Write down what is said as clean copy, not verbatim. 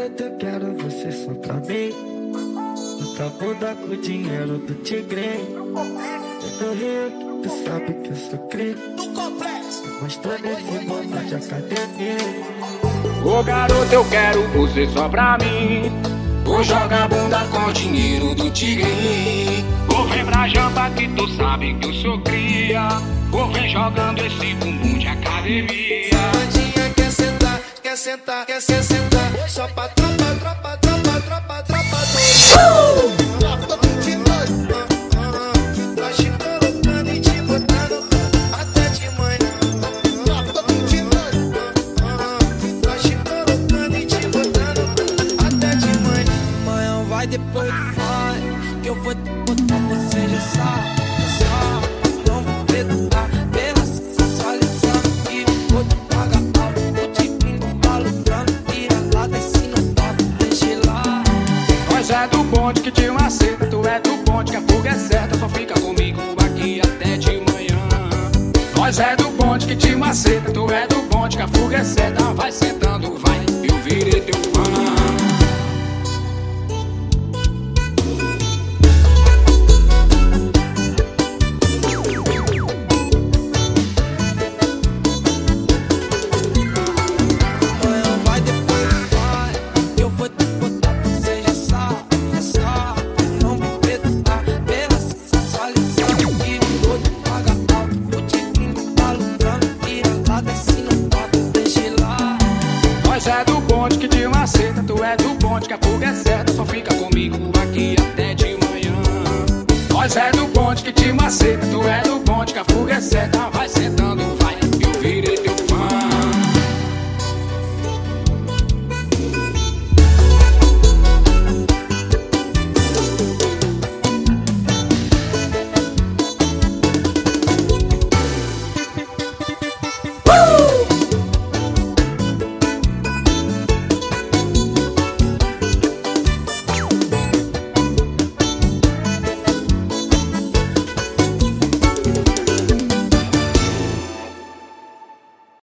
garota, eu quero você só pra mim. Outra bunda com o dinheiro do tigre. Eu no Rio, tu sabe que eu sou cri. No complexo, mostrando esse mundo de academia. Ô garota, eu quero você só pra mim. Vou jogar bunda com dinheiro do tigre. Vou vir pra jamba que tu sabe que eu sou cria. Vou vir jogando esse bumbum de academia. bandinha quer sentar, quer sentar, quer se sentar. Só pra tropa, tropa, tropa, tropa, tropa Tá te colocando e te botando até de manhã. Tá te colocando e te botando até de manhã. Amanhã vai depois do fone, que eu vou te botar, você já sabe. Não vou perdoar pela sensualização e vou te pagar alto. Vou te pingo malucando e ela desce no toque, deixa lá. Nós é do bonde que te maceta, tu é do bonde que a fuga é certa. Só fica comigo aqui até de manhã. Nós é do bonde que te maceta, tu é do bonde que a fuga é certa. Vai sentando, vai, eu virei teu fã. Nós é do bonde que te maceta, tu é do bonde que a fuga é certa. Só fica comigo aqui até de manhã. Nós é do bonde que te maceta, tu é do bonde que a fuga é certa. Vai sentando, vai.